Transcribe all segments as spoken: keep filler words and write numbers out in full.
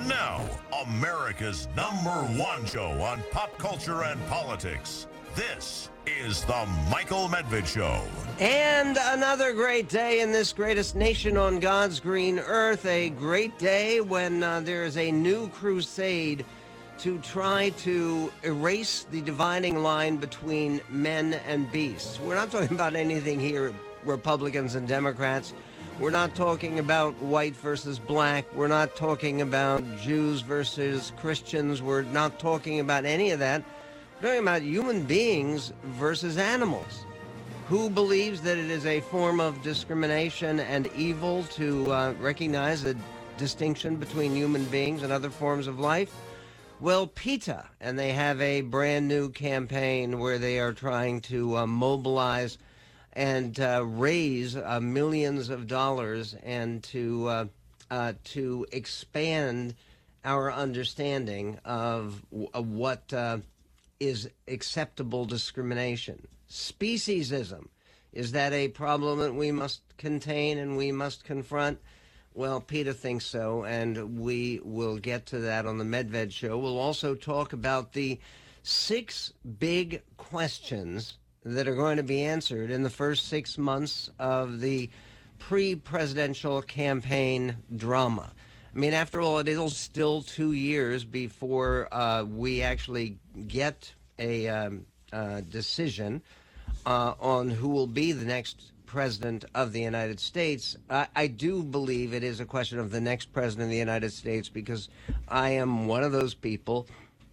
And now, America's number one show on pop culture and politics. This is the Michael Medved Show. And another great day in this greatest nation on God's green earth. A great day when uh, there is a new crusade to try to erase the dividing line between men and beasts. We're not talking about anything here, Republicans and Democrats. We're not talking about white versus black. We're not talking about Jews versus Christians. We're not talking about any of that. We're talking about human beings versus animals. Who believes that it is a form of discrimination and evil to uh, recognize a distinction between human beings and other forms of life? Well, PETA, and they have a brand new campaign where they are trying to uh, mobilize and uh, raise uh, millions of dollars and to uh, uh, to expand our understanding of, of what uh, is acceptable discrimination. Speciesism, is that a problem that we must contain and we must confront? Well, PETA thinks so, and we will get to that on the Medved Show. We'll also talk about the six big questions that are going to be answered in the first six months of the pre-presidential campaign drama. I mean, after all, it is still two years before uh, we actually get a um, uh, decision uh, on who will be the next president of the United States. I, I do believe it is a question of the next president of the United States because I am one of those people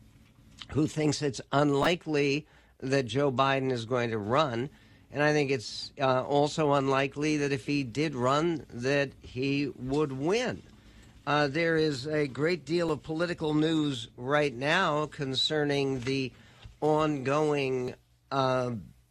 who thinks it's unlikely that Joe Biden is going to run. And I think it's uh, also unlikely that if he did run, that he would win. Uh, there is a great deal of political news right now concerning the ongoing uh,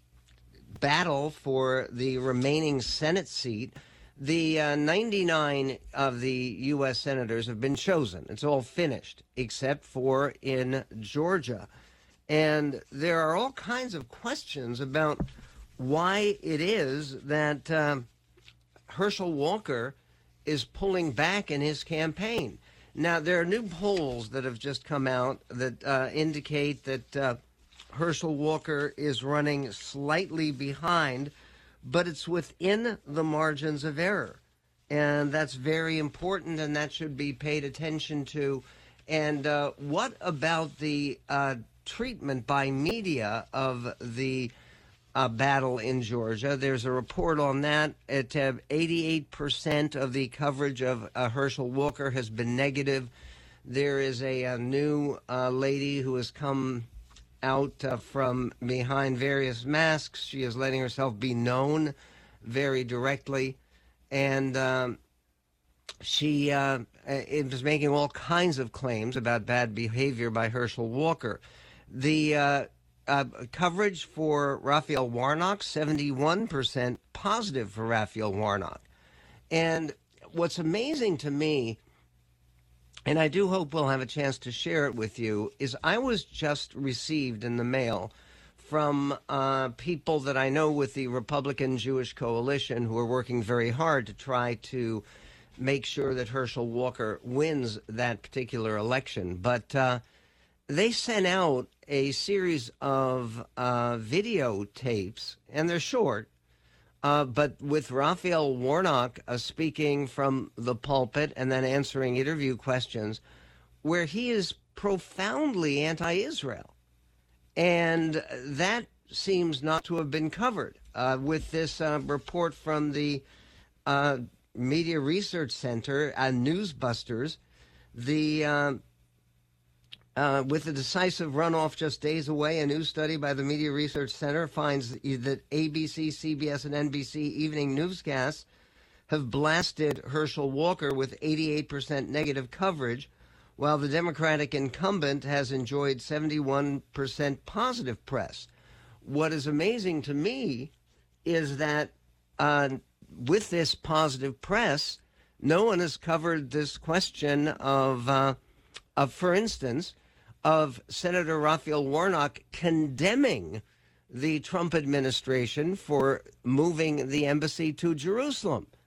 battle for the remaining Senate seat. The uh, ninety-nine of the U S senators have been chosen. It's all finished, except for in Georgia. And there are all kinds of questions about why it is that um, Herschel Walker is pulling back in his campaign. Now, there are new polls that have just come out that uh, indicate that uh, Herschel Walker is running slightly behind, but it's within the margins of error. And that's very important, and that should be paid attention to. And uh, what about the uh, treatment by media of the uh, battle in Georgia? There's a report on that. It, uh, eighty-eight percent of the coverage of uh, Herschel Walker has been negative. There is a, a new uh, lady who has come out uh, from behind various masks. She is letting herself be known very directly. And um, she uh, it was making all kinds of claims about bad behavior by Herschel Walker. The uh, uh, coverage for Raphael Warnock, seventy-one percent positive for Raphael Warnock. And what's amazing to me, and I do hope we'll have a chance to share it with you, is I was just received in the mail from uh, people that I know with the Republican Jewish Coalition who are working very hard to try to make sure that Herschel Walker wins that particular election. But uh, they sent out a series of uh, videotapes, and they're short, uh, but with Raphael Warnock uh, speaking from the pulpit and then answering interview questions, where he is profoundly anti-Israel. And that seems not to have been covered uh, with this uh, report from the uh, Media Research Center and Newsbusters. The uh, uh, with the decisive runoff just days away, a new study by the Media Research Center finds that A B C, C B S, and N B C evening newscasts have blasted Herschel Walker with eighty-eight percent negative coverage, while the Democratic incumbent has enjoyed seventy-one percent positive press. What is amazing to me is that uh, with this positive press, no one has covered this question of, uh, of, for instance, of Senator Raphael Warnock condemning the Trump administration for moving the embassy to Jerusalem.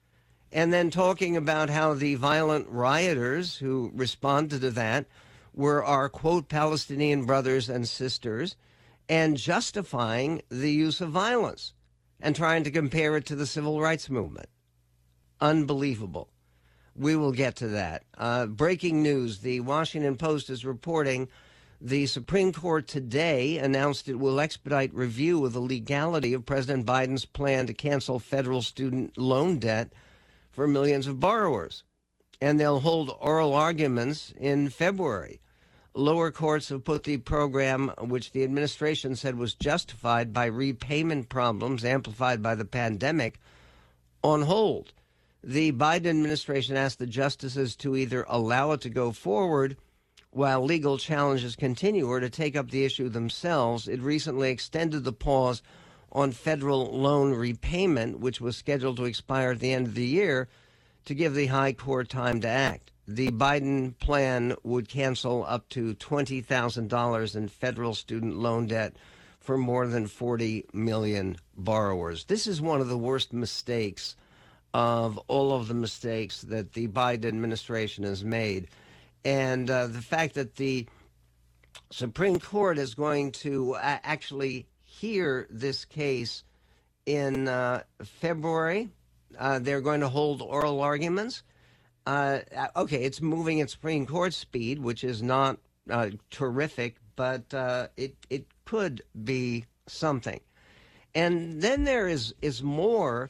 And then talking about how the violent rioters who responded to that were our, quote, Palestinian brothers and sisters, and justifying the use of violence and trying to compare it to the civil rights movement. Unbelievable. We will get to that. Uh, breaking news, the Washington Post is reporting the Supreme Court today announced it will expedite review of the legality of President Biden's plan to cancel federal student loan debt for millions of borrowers. And they'll hold oral arguments in February. Lower courts have put the program, which the administration said was justified by repayment problems amplified by the pandemic, on hold. The Biden administration asked the justices to either allow it to go forward while legal challenges continue or to take up the issue themselves. It recently extended the pause on federal loan repayment, which was scheduled to expire at the end of the year, to give the high court time to act. The Biden plan would cancel up to twenty thousand dollars in federal student loan debt for more than forty million borrowers. This is one of the worst mistakes of all of the mistakes that the Biden administration has made. And uh, the fact that the Supreme Court is going to a- actually hear this case in uh, February, uh, they're going to hold oral arguments. Uh, okay, it's moving at Supreme Court speed, which is not uh, terrific, but uh, it it could be something. And then there is is more,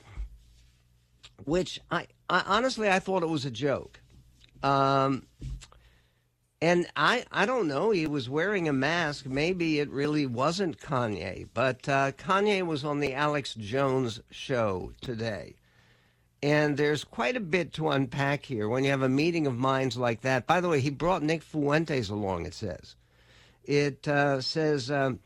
which I, I honestly I thought it was a joke. Um, and I I don't know. He was wearing a mask. Maybe it really wasn't Kanye, but uh, Kanye was on the Alex Jones show today. And there's quite a bit to unpack here when you have a meeting of minds like that. By the way, he brought Nick Fuentes along, it says. It uh, says, um,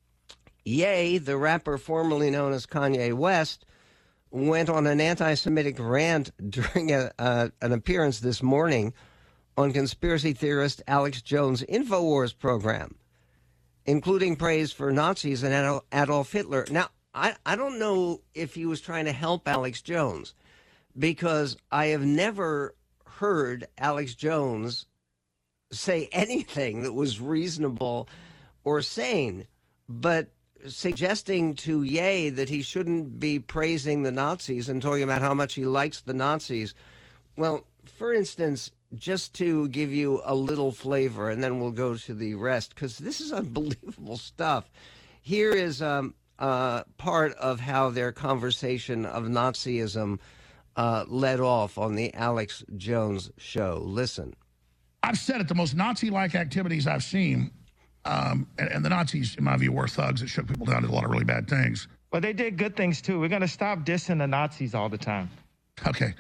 Ye, the rapper formerly known as Kanye West, went on an anti-Semitic rant during a, uh, an appearance this morning on conspiracy theorist Alex Jones' InfoWars program, including praise for Nazis and Adolf Hitler. Now, I, I don't know if he was trying to help Alex Jones, because I have never heard Alex Jones say anything that was reasonable or sane, but suggesting to Ye that he shouldn't be praising the Nazis and talking about how much he likes the Nazis. Well, for instance, just to give you a little flavor, and then we'll go to the rest, because this is unbelievable stuff. Here is um, uh, part of how their conversation of Nazism Uh, led off on the Alex Jones show. Listen. I've said it, the most Nazi-like activities I've seen, um, and, and the Nazis, in my view, were thugs that shook people down, did a lot of really bad things. But they did good things, too. We're going to stop dissing the Nazis all the time. Okay.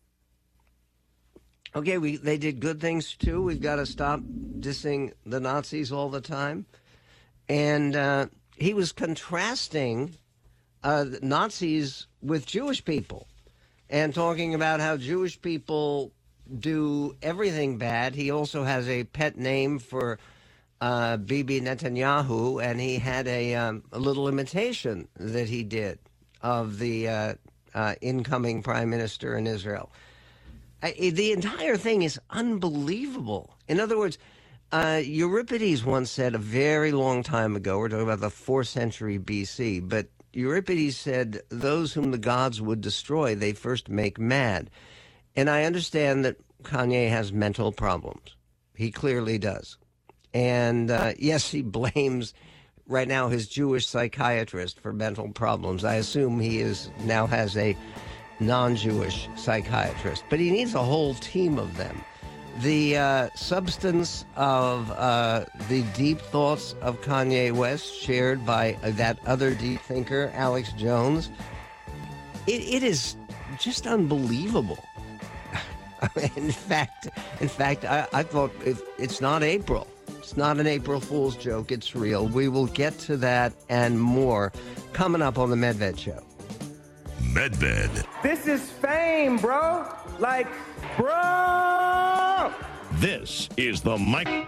Okay, we they did good things, too. We've got to stop dissing the Nazis all the time. And uh, he was contrasting uh, Nazis with Jewish people, and talking about how Jewish people do everything bad. He also has a pet name for uh, Bibi Netanyahu, and he had a, um, a little imitation that he did of the uh, uh, incoming prime minister in Israel. I, the entire thing is unbelievable. In other words, uh, Euripides once said a very long time ago, we're talking about the fourth century B C, but Euripides said, those whom the gods would destroy, they first make mad. And I understand that Kanye has mental problems. He clearly does. And uh, yes, he blames right now his Jewish psychiatrist for mental problems. I assume he is now has a non-Jewish psychiatrist, but he needs a whole team of them. The uh, substance of uh, the deep thoughts of Kanye West, shared by uh, that other deep thinker, Alex Jones, it, it is just unbelievable. in fact, in fact, I, I thought if it's not April. It's not an April Fool's joke. It's real. We will get to that and more coming up on the Medved Show. Medved. This is fame, bro. Like, bro. This is the Mike.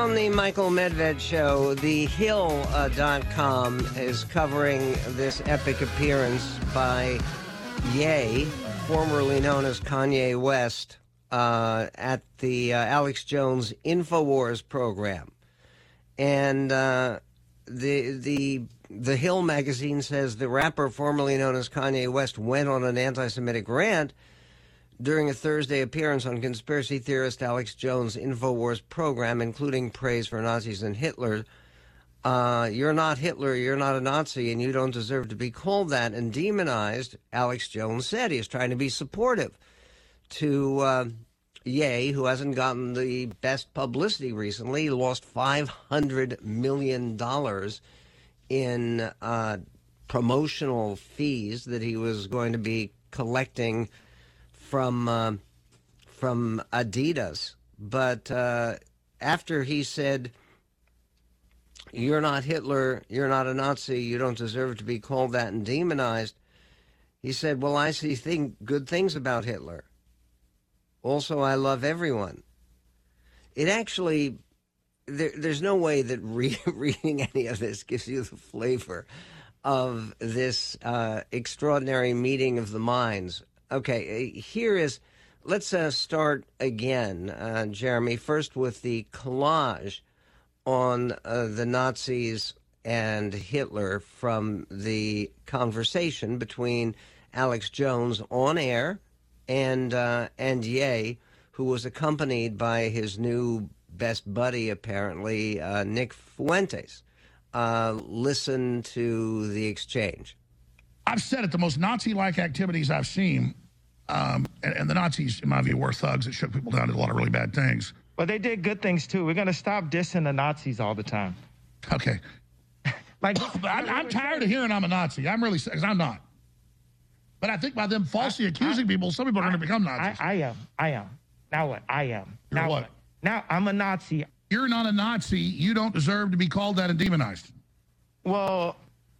on the Michael Medved Show, the hill dot com is covering this epic appearance by Ye, formerly known as Kanye West, uh, at the uh, Alex Jones InfoWars program. And uh, the the the Hill magazine says the rapper formerly known as Kanye West went on an anti-Semitic rant during a Thursday appearance on conspiracy theorist Alex Jones' InfoWars program, including praise for Nazis and Hitler. Uh, you're not Hitler, you're not a Nazi, and you don't deserve to be called that and demonized, Alex Jones said. He was trying to be supportive to uh, Ye, who hasn't gotten the best publicity recently. He lost five hundred million dollars in uh, promotional fees that he was going to be collecting from uh, from Adidas. But uh, after he said, you're not Hitler, you're not a Nazi, you don't deserve to be called that and demonized, he said, well, I see thing, good things about Hitler. Also, I love everyone. It actually, there, there's no way that re- reading any of this gives you the flavor of this uh, extraordinary meeting of the minds. Okay, here is, let's uh, start again, uh, Jeremy, first with the collage on uh, the Nazis and Hitler from the conversation between Alex Jones on air and, uh, and Ye, who was accompanied by his new best buddy, apparently, uh, Nick Fuentes. Uh, listen to the exchange. I've said it, the most Nazi-like activities I've seen, um, and, and the Nazis, in my view, were thugs that shook people down, did a lot of really bad things. But they did good things, too. We're going to stop dissing the Nazis all the time. Okay. Like, I'm, I'm tired of hearing I'm a Nazi. I'm really, because I'm not. But I think by them falsely I, accusing I, people, some people are I, going to become Nazis. I, I am. I am. Now what? I am. You're now what? Now I'm a Nazi. You're not a Nazi. You don't deserve to be called that and demonized. Well,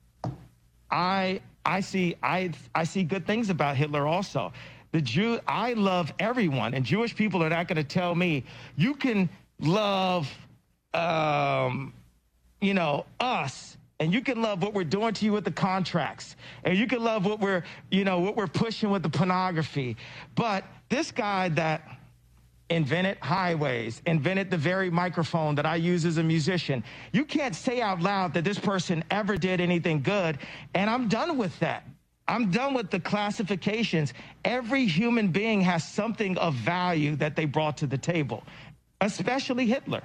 I I see I I see good things about Hitler also. The Jew, I love everyone, and Jewish people are not going to tell me you can love, um, you know, us, and you can love what we're doing to you with the contracts, and you can love what we're, you know, what we're pushing with the pornography. But this guy that invented highways, invented the very microphone that I use as a musician, you can't say out loud that this person ever did anything good, and I'm done with that. I'm done with the classifications. Every human being has something of value that they brought to the table, especially Hitler.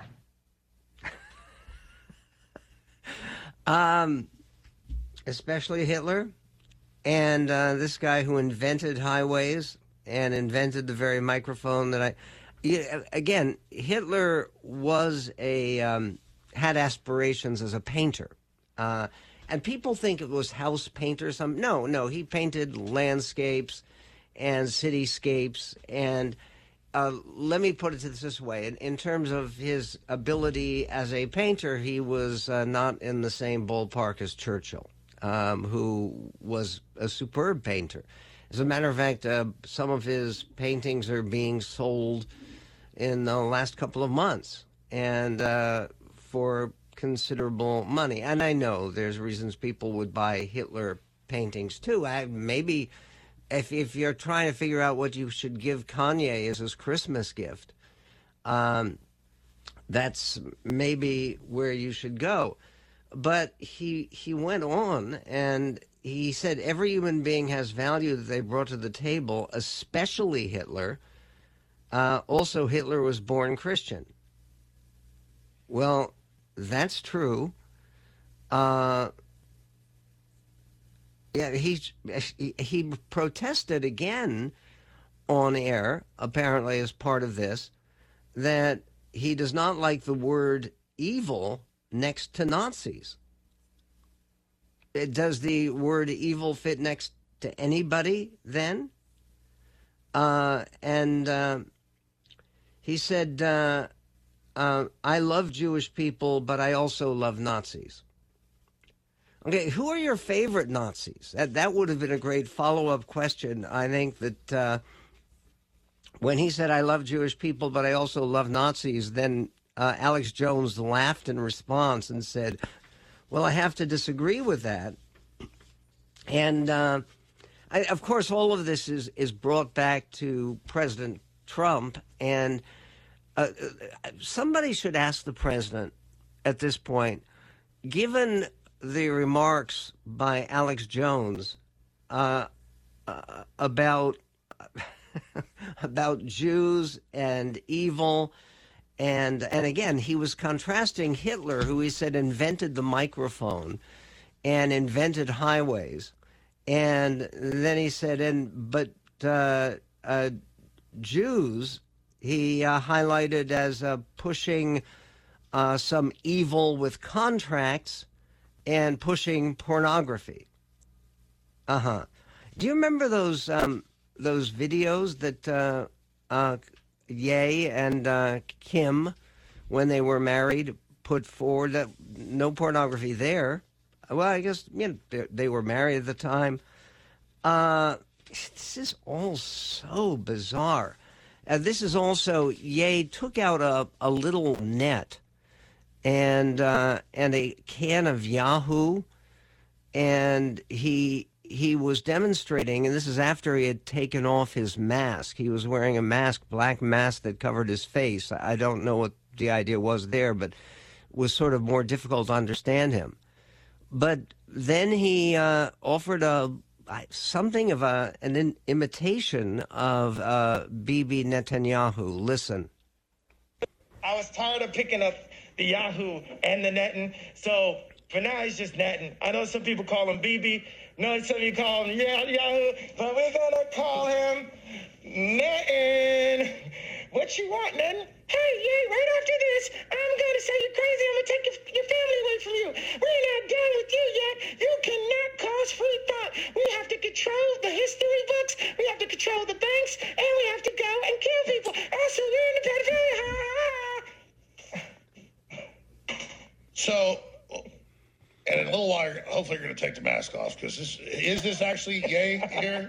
um, especially Hitler, and uh, this guy who invented highways and invented the very microphone that I... Yeah, again, Hitler was a um, had aspirations as a painter, uh, and people think it was house painter. Some no, no, he painted landscapes and cityscapes. And uh, let me put it this way: in, in terms of his ability as a painter, he was uh, not in the same ballpark as Churchill, um, who was a superb painter. As a matter of fact, uh, some of his paintings are being sold in the last couple of months, and uh, for considerable money. And I know there's reasons people would buy Hitler paintings too. I, maybe if if you're trying to figure out what you should give Kanye as his Christmas gift, um, that's maybe where you should go. But he he went on and he said every human being has value that they brought to the table, especially Hitler. Uh, also, Hitler was born Christian. Well, that's true. Uh, yeah, he, he he protested again on air, apparently as part of this, that he does not like the word evil next to Nazis. Does the word evil fit next to anybody then? Uh, and... Uh, He said, uh, uh, I love Jewish people, but I also love Nazis. Okay, who are your favorite Nazis? That that would have been a great follow-up question. I think that uh, when he said, I love Jewish people, but I also love Nazis, then uh, Alex Jones laughed in response and said, well, I have to disagree with that. And, uh, I, of course, all of this is, is brought back to President Trump. And uh, somebody should ask the president at this point, given the remarks by Alex Jones uh, uh, about about Jews and evil, and and again, he was contrasting Hitler, who he said invented the microphone and invented highways, and then he said, and but uh, uh, Jews he uh, highlighted as uh, pushing uh, some evil with contracts and pushing pornography. Uh huh. Do you remember those um, those videos that uh, uh, Ye and uh, Kim, when they were married, put forward? That no pornography there. Well, I guess you know, they, they were married at the time. Uh, this is all so bizarre. Uh, this is also Ye took out a, a little net and uh, and a can of Yahoo, and he he was demonstrating, and this is after he had taken off his mask. He was wearing a mask, black mask that covered his face. I don't know what the idea was there, but it was sort of more difficult to understand him. But then he uh, offered a something of a an in, imitation of uh, Bibi Netanyahu. Listen. I was tired of picking up the Yahoo and the Nettin, so for now he's just Nettin. I know some people call him Bibi. No, some of you call him Yahoo, but we're gonna call him Nettin. What you want, Nettin? Hey, yeah, right after this, I'm gonna say you're crazy. I'm gonna take your, your family away from you. We're not done with you yet. You cannot cause free thought. We have to control the history books. We have to control the banks, and we have to go and kill people. Also, you're in the pedophilia. So, and in a little while, hopefully you're going to take the mask off, because this is this actually Ye here?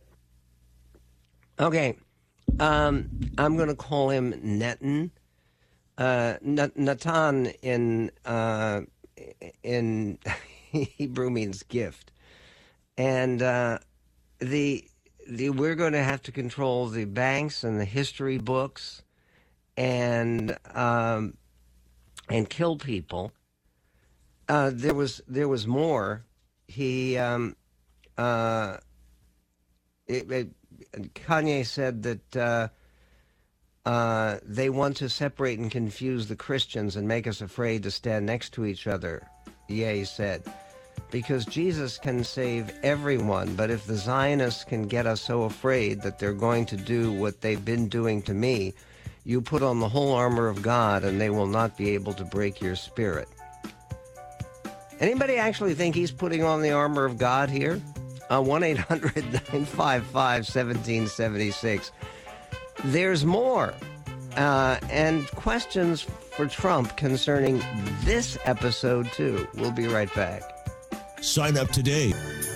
Okay. Um, I'm going to call him Nettin. Uh, Natan in uh, in Hebrew means gift, and uh, the the we're going to have to control the banks and the history books, and um, and kill people. Uh, there was there was more. He um, uh, it, it, Kanye said that uh, uh, they want to separate and confuse the Christians and make us afraid to stand next to each other. Ye said, because Jesus can save everyone, but if the Zionists can get us so afraid that they're going to do what they've been doing to me, you put on the whole armor of God and they will not be able to break your spirit. Anybody actually think he's putting on the armor of God here? Uh, one eight hundred nine five five one seven seven six. There's more. Uh, and questions for Trump concerning this episode, too. We'll be right back. Sign up today.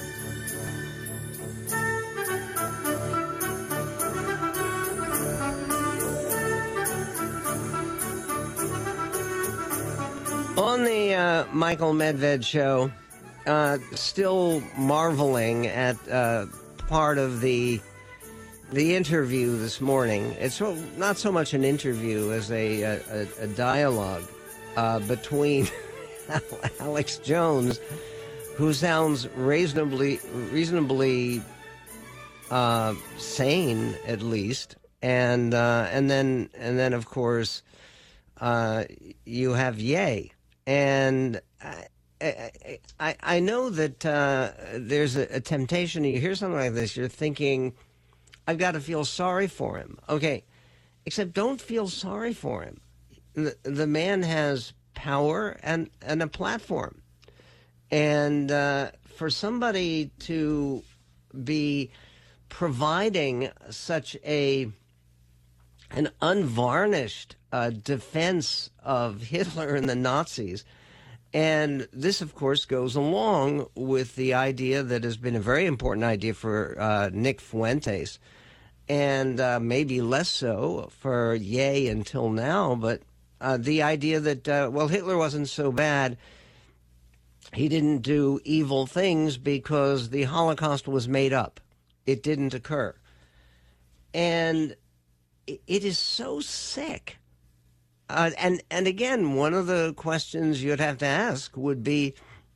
On the uh, Michael Medved show, uh, still marveling at uh, part of the the interview this morning. It's not so much an interview as a a, a dialogue uh, between Alex Jones, who sounds reasonably reasonably uh, sane, at least, and uh, and then and then of course uh, you have Ye. And I, I, I know that uh, there's a, a temptation. You hear something like this, you're thinking, I've got to feel sorry for him. Okay, except don't feel sorry for him. The, the man has power and, and a platform. And uh, for somebody to be providing such a an unvarnished uh, defense of Hitler and the Nazis. And this, of course, goes along with the idea that has been a very important idea for uh, Nick Fuentes, and uh, maybe less so for Ye until now. But Uh, the idea that, uh, well, Hitler wasn't so bad. He didn't do evil things because the Holocaust was made up. It didn't occur. And it is so sick. Uh, and, and again, one of the questions you'd have to ask would be,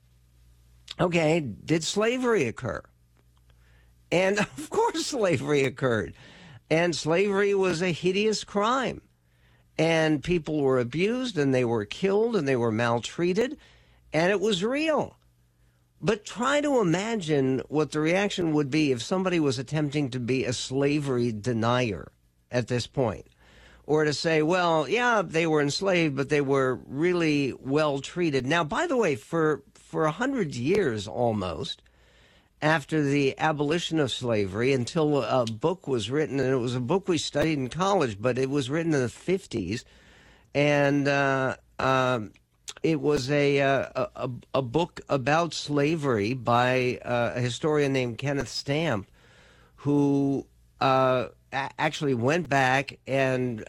okay, did slavery occur? And of course slavery occurred. And slavery was a hideous crime. And people were abused, and they were killed, and they were maltreated, and it was real. But try to imagine what the reaction would be if somebody was attempting to be a slavery denier at this point. Or to say, well, yeah, they were enslaved, but they were really well treated. Now, by the way, for for a hundred years almost, after the abolition of slavery, until a book was written, and it was a book we studied in college, but it was written in the fifties, and uh, um, it was a, a, a, a book about slavery by uh, a historian named Kenneth Stamp, who uh, actually went back and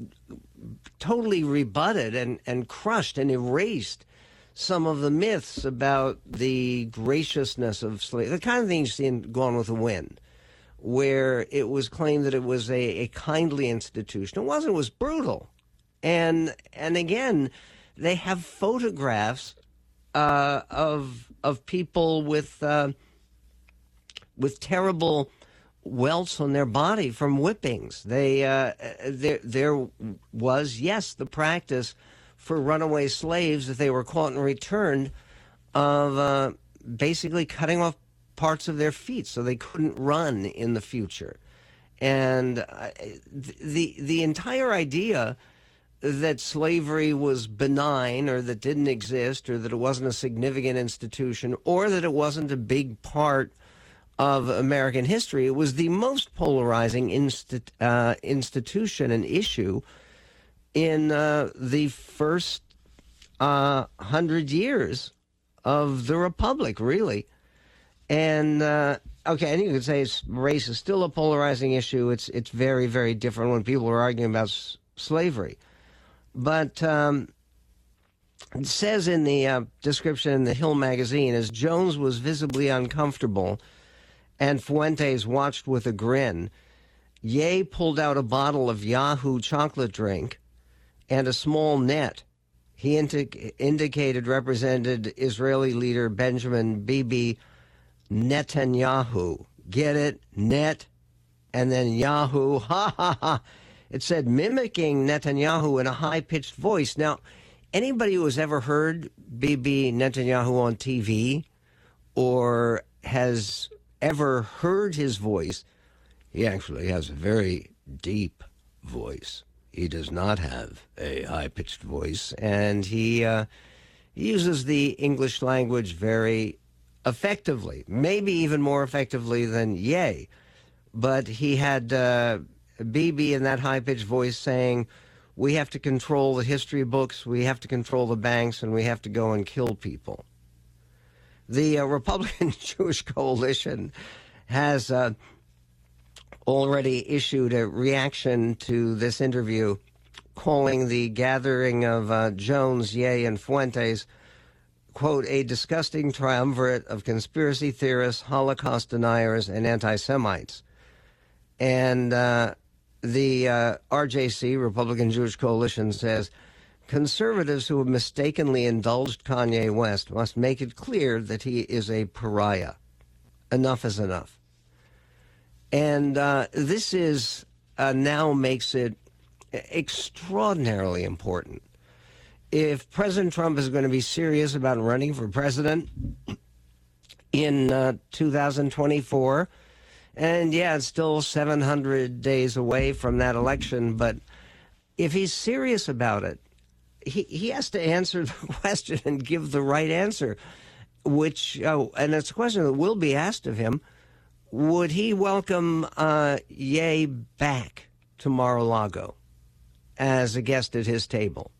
totally rebutted and, and crushed and erased some of the myths about the graciousness of slavery, the kind of things you see in Gone with the Wind, where it was claimed that it was a, a kindly institution. It wasn't. It was brutal. And and again, they have photographs uh, of of people with uh, with terrible welts on their body from whippings. They uh, there there was, yes, the practice for runaway slaves, if they were caught and returned, of uh, basically cutting off parts of their feet so they couldn't run in the future. And uh, the the entire idea that slavery was benign, or that didn't exist, or that it wasn't a significant institution, or that it wasn't a big part of American history, it was the most polarizing insti- uh, institution and issue in uh, the first uh, hundred years of the Republic, really. And, uh, okay, and you could say race is still a polarizing issue. It's it's very, very different when people are arguing about s- slavery. But um, it says in the uh, description in the Hill magazine, as Jones was visibly uncomfortable and Fuentes watched with a grin, Ye pulled out a bottle of Yahoo chocolate drink and a small net he indi- indicated represented Israeli leader Benjamin Bibi Netanyahu. Get it? Net and then Yahoo. Ha ha ha. It said, mimicking Netanyahu in a high-pitched voice. Now, anybody who has ever heard Bibi Netanyahu on T V or has ever heard his voice, he actually has a very deep voice. He does not have a high-pitched voice, and he, uh, he uses the English language very effectively, maybe even more effectively than Ye. But he had uh, Bibi in that high-pitched voice saying, we have to control the history books, we have to control the banks, and we have to go and kill people. The uh, Republican Jewish Coalition has uh, already issued a reaction to this interview, calling the gathering of uh, Jones, Ye, and Fuentes, quote, a disgusting triumvirate of conspiracy theorists, Holocaust deniers, and anti-Semites. And uh, the uh, R J C, Republican Jewish Coalition, says, conservatives who have mistakenly indulged Kanye West must make it clear that he is a pariah. Enough is enough. And uh, this is uh, now makes it extraordinarily important. If President Trump is going to be serious about running for president in uh, two thousand twenty-four, and yeah, it's still seven hundred days away from that election, but if he's serious about it, he, he has to answer the question and give the right answer, which, oh, and it's a question that will be asked of him. Would he welcome uh, Ye back to Mar-a-Lago as a guest at his table?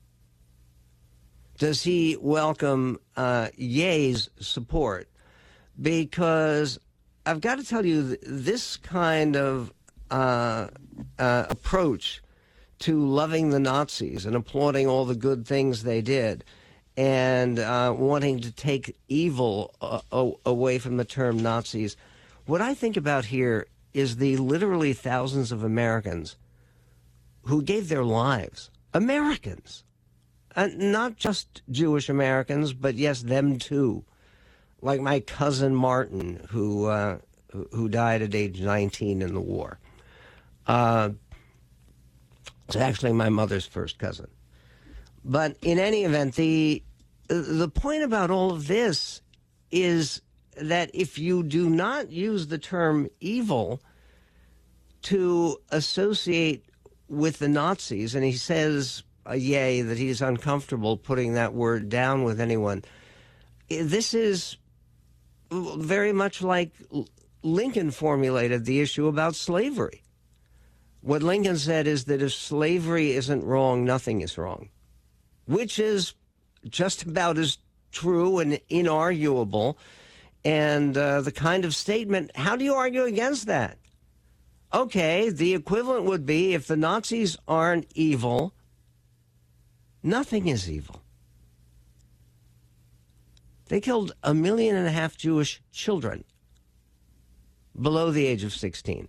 Does he welcome uh, Ye's support? Because I've got to tell you, this kind of uh, uh, approach to loving the Nazis and applauding all the good things they did and uh, wanting to take evil uh, away from the term Nazis. What I think about here is the literally thousands of Americans who gave their lives. Americans. Uh, not just Jewish Americans, but yes, them too. Like my cousin Martin, who uh, who died at age nineteen in the war. Uh, it's actually my mother's first cousin. But in any event, the the point about all of this is that if you do not use the term evil to associate with the Nazis, and he says, uh, yay, that he's uncomfortable putting that word down with anyone, this is very much like Lincoln formulated the issue about slavery. What Lincoln said is that if slavery isn't wrong, nothing is wrong, which is just about as true and inarguable. And uh, the kind of statement, how do you argue against that? Okay, the equivalent would be if the Nazis aren't evil, nothing is evil. They killed a million and a half Jewish children below the age of sixteen.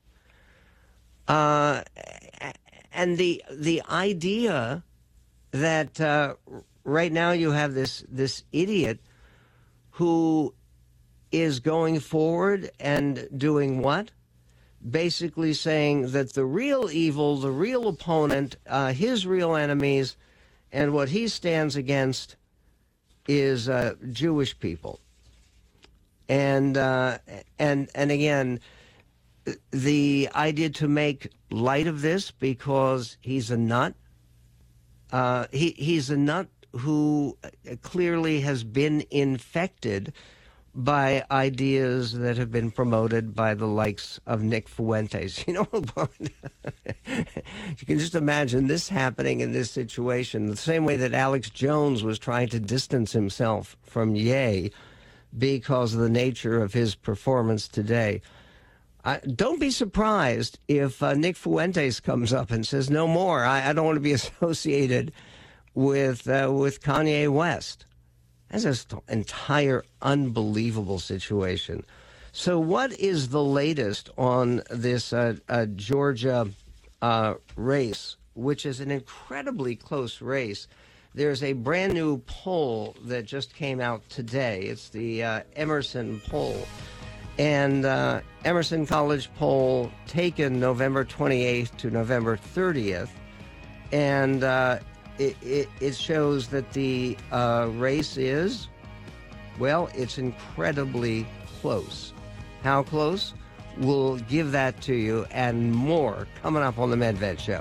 Uh, and the the idea that uh, right now you have this this idiot who is going forward and doing what? Basically saying that the real evil, the real opponent, uh, his real enemies, and what he stands against is uh, Jewish people. And uh, and and again, the idea to make light of this because he's a nut. Uh, he he's a nut who clearly has been infected by ideas that have been promoted by the likes of Nick Fuentes. You know, you can just imagine this happening in this situation, the same way that Alex Jones was trying to distance himself from Ye because of the nature of his performance today. Uh, don't be surprised if uh, Nick Fuentes comes up and says, no more, I, I don't want to be associated with uh, with Kanye West. That's an entire unbelievable situation. So what is the latest on this uh, uh, Georgia uh, race, which is an incredibly close race? There's a brand new poll that just came out today. It's the uh, Emerson poll. And uh, Emerson College poll taken November twenty-eighth to November thirtieth. And uh, it, it, it shows that the uh, race is, well, it's incredibly close. How close? We'll give that to you and more coming up on the Medved Show.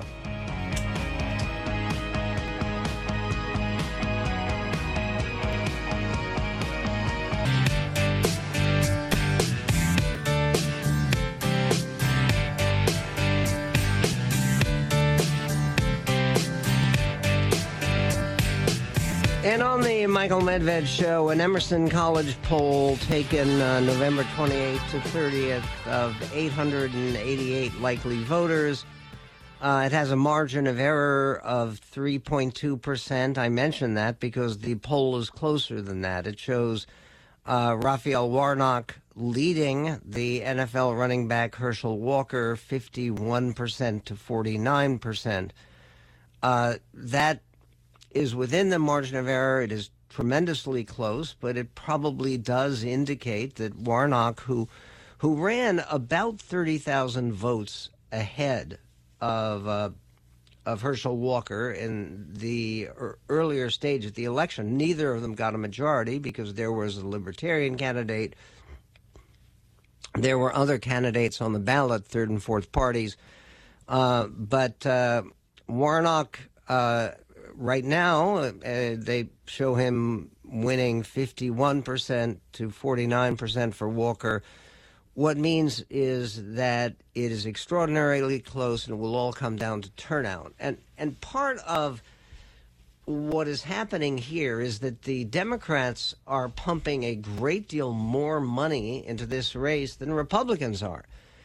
And on the Michael Medved Show, an Emerson College poll taken uh, November twenty-eighth to thirtieth of eight hundred eighty-eight likely voters. Uh, it has a margin of error of three point two percent. I mention that because the poll is closer than that. It shows uh, Raphael Warnock leading the N F L running back Herschel Walker fifty-one percent to forty-nine percent. Uh, that is within the margin of error. It is tremendously close, but it probably does indicate that Warnock, who who ran about thirty thousand votes ahead of uh, of Herschel Walker in the er- earlier stage of the election, neither of them got a majority because there was a Libertarian candidate. There were other candidates on the ballot, third and fourth parties, uh, but uh, Warnock. Uh, Right now, uh, they show him winning fifty-one percent to forty-nine percent for Walker. What means is that it is extraordinarily close and it will all come down to turnout. And and part of what is happening here is that the Democrats are pumping a great deal more money into this race than Republicans are.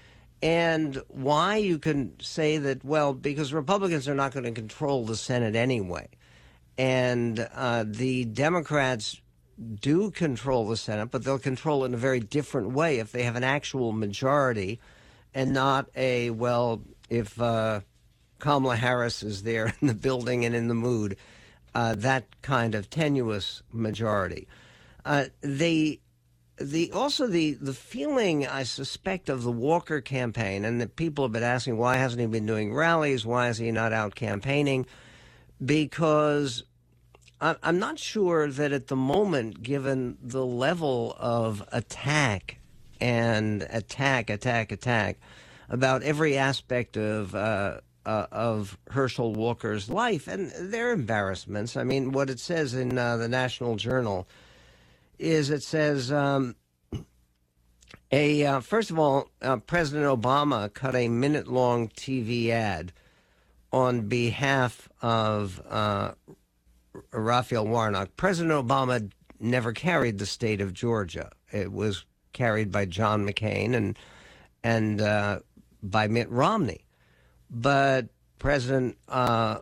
and why you can say that, well, because Republicans are not going to control the Senate anyway. And uh, the Democrats do control the Senate, but they'll control it in a very different way if they have an actual majority and not a, well, if uh, Kamala Harris is there in the building and in the mood, uh, that kind of tenuous majority. Uh, they... The also the the feeling, I suspect, of the Walker campaign, and that people have been asking, why hasn't he been doing rallies? Why is he not out campaigning? Because I, I'm not sure that at the moment, given the level of attack and attack, attack, attack about every aspect of uh, uh, of Herschel Walker's life, and their embarrassments. I mean, what it says in uh, the National Journal is it says, um, a uh, first of all, uh, President Obama cut a minute-long T V ad on behalf of uh, Raphael Warnock. President Obama never carried the state of Georgia. It was carried by John McCain and and uh, by Mitt Romney. But President uh,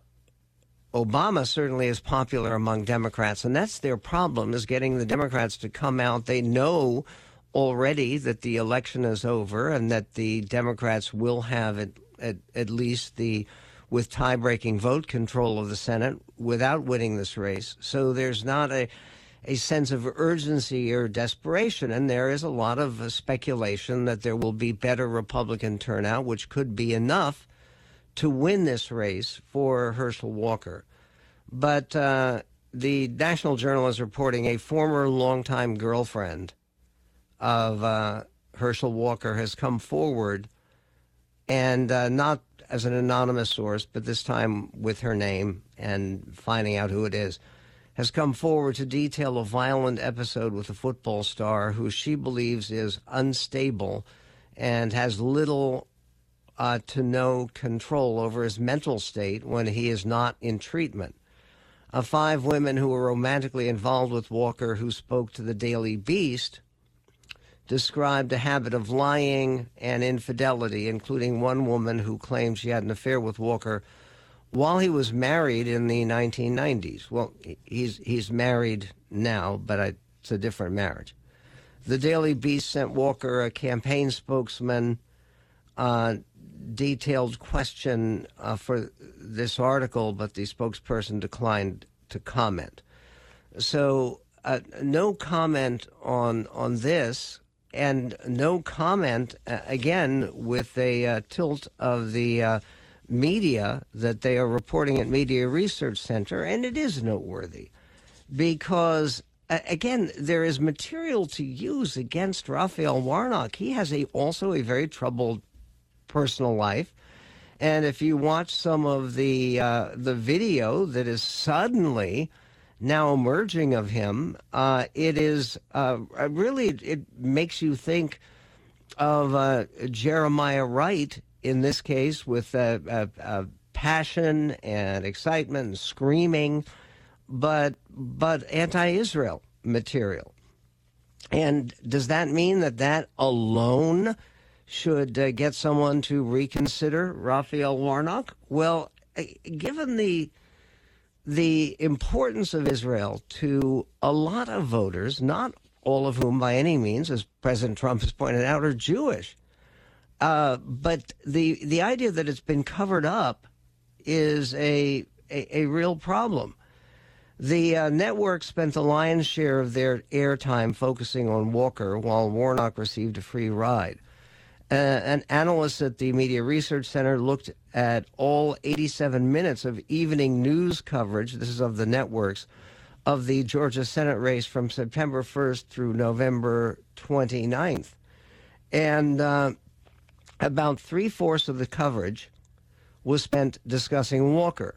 Obama certainly is popular among Democrats, and that's their problem, is getting the Democrats to come out. They know already that the election is over and that the Democrats will have at, at, at least the, with tie-breaking vote control of the Senate without winning this race. So there's not a, a sense of urgency or desperation, and there is a lot of uh, speculation that there will be better Republican turnout, which could be enough to win this race for Herschel Walker. But uh, the National Journal is reporting a former longtime girlfriend of uh, Herschel Walker has come forward, and uh, not as an anonymous source, but this time with her name and finding out who it is, has come forward to detail a violent episode with a football star who she believes is unstable and has little Uh, to no control over his mental state when he is not in treatment. Uh, five women who were romantically involved with Walker, who spoke to the Daily Beast, described a habit of lying and infidelity, including one woman who claimed she had an affair with Walker while he was married in the nineteen nineties. Well, he's he's married now, but I, it's a different marriage. The Daily Beast sent Walker a campaign spokesman uh, detailed question uh, for this article, but the spokesperson declined to comment. So uh, no comment on on this, and no comment, uh, again, with a uh, tilt of the uh, media that they are reporting at Media Research Center, and it is noteworthy because, uh, again, there is material to use against Raphael Warnock. He has a also a very troubled personal life, and if you watch some of the uh, the video that is suddenly now emerging of him, uh, it is uh, really it makes you think of uh, Jeremiah Wright in this case, with uh, uh, uh, passion and excitement and screaming, but but anti-Israel material. And does that mean that that alone should uh, get someone to reconsider Raphael Warnock? Well, uh, given the the importance of Israel to a lot of voters, not all of whom by any means, as President Trump has pointed out, are Jewish, uh, but the the idea that it's been covered up is a a, a real problem. The uh, network spent the lion's share of their airtime focusing on Walker, while Warnock received a free ride. Uh, an analyst at the Media Research Center looked at all eighty-seven minutes of evening news coverage, this is of the networks, of the Georgia Senate race from September first through November twenty-ninth. And uh, about three-fourths of the coverage was spent discussing Walker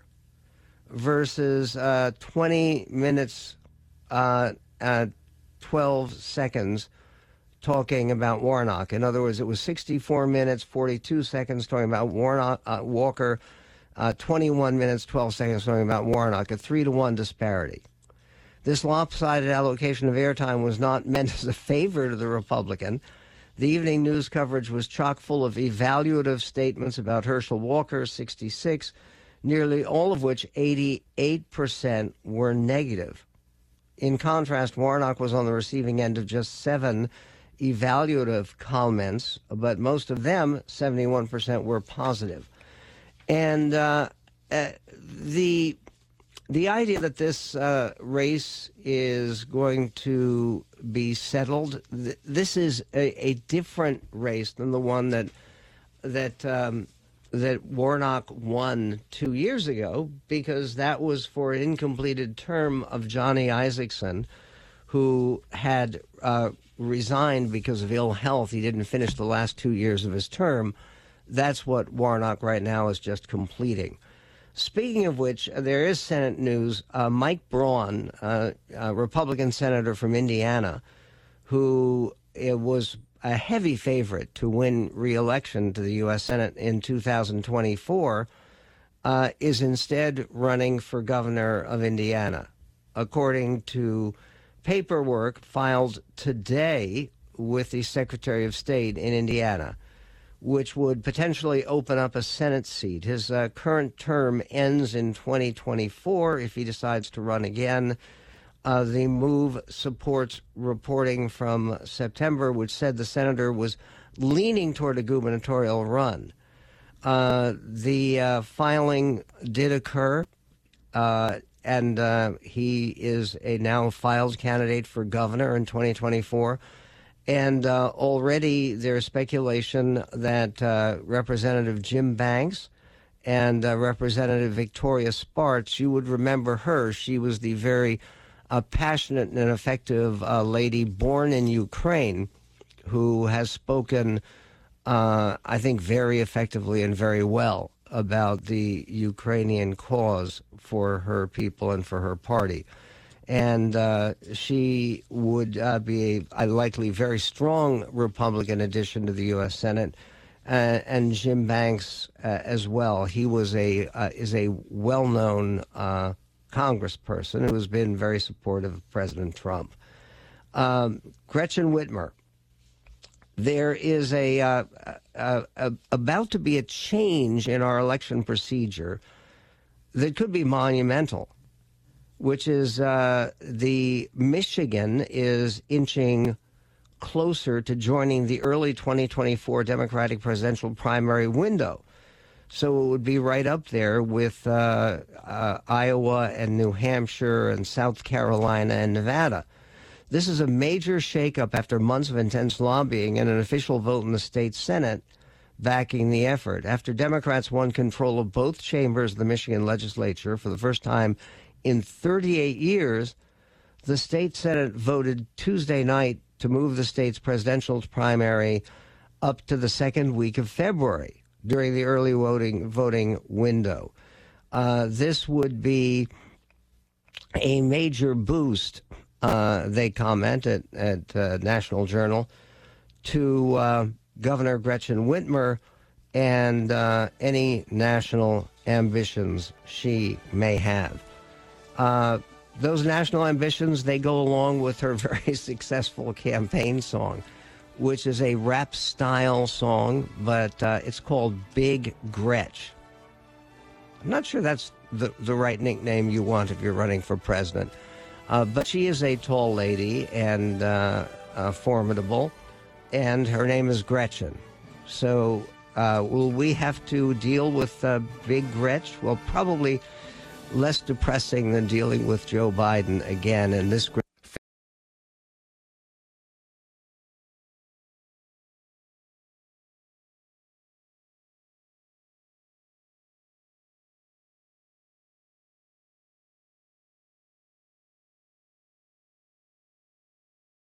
versus uh, twenty minutes, uh, uh, twelve seconds talking about Warnock. In other words, it was sixty-four minutes, forty-two seconds talking about Warnock, uh, Walker, uh, twenty-one minutes, twelve seconds talking about Warnock, a three to one disparity. This lopsided allocation of airtime was not meant as a favor to the Republican. The evening news coverage was chock full of evaluative statements about Herschel Walker, sixty-six, nearly all of which, eighty-eight percent, were negative. In contrast, Warnock was on the receiving end of just seven evaluative comments, but most of them, seventy-one percent, were positive. And uh, uh, the the idea that this uh, race is going to be settled, th- this is a, a different race than the one that that um, that Warnock won two years ago, because that was for an incompleted term of Johnny Isakson, who had uh, resigned because of ill health. He didn't finish the last two years of his term. That's what Warnock right now is just completing. Speaking of which, there is Senate news. Uh, Mike Braun, uh, a Republican senator from Indiana, who it was a heavy favorite to win re-election to the U S Senate in two thousand twenty-four, uh, is instead running for governor of Indiana, according to paperwork filed today with the Secretary of State in Indiana, which would potentially open up a Senate seat. His uh, current term ends in twenty twenty-four if he decides to run again. Uh, the move supports reporting from September, which said the senator was leaning toward a gubernatorial run. Uh, the uh, filing did occur, uh, and uh, he is a now filed candidate for governor in twenty twenty-four. And uh, already there's speculation that uh, Representative Jim Banks and uh, Representative Victoria Spartz, you would remember her. She was the very uh, passionate and effective uh, lady born in Ukraine who has spoken, uh, I think, very effectively and very well about the Ukrainian cause for her people and for her party. And uh, she would uh, be a, a likely very strong Republican addition to the U S Senate, uh, and Jim Banks uh, as well. He was a uh, is a well-known uh, congressperson who has been very supportive of President Trump. Um, Gretchen Whitmer. There is a, uh, a, a about to be a change in our election procedure that could be monumental, which is uh, the Michigan is inching closer to joining the early twenty twenty-four Democratic presidential primary window. So it would be right up there with uh, uh, Iowa and New Hampshire and South Carolina and Nevada. This is a major shakeup after months of intense lobbying and an official vote in the state Senate backing the effort. After Democrats won control of both chambers of the Michigan legislature for the first time in thirty-eight years, the state Senate voted Tuesday night to move the state's presidential primary up to the second week of February during the early voting voting window. Uh, this would be a major boost, uh, they comment at, at uh, National Journal, to uh, Governor Gretchen Whitmer and uh, any national ambitions she may have. Uh, those national ambitions, they go along with her very successful campaign song, which is a rap-style song, but uh, it's called Big Gretch. I'm not sure that's the, the right nickname you want if you're running for president. Uh, but she is a tall lady and uh, uh, formidable, and her name is Gretchen. So uh, will we have to deal with uh, Big Gretch? Well, probably less depressing than dealing with Joe Biden again, and this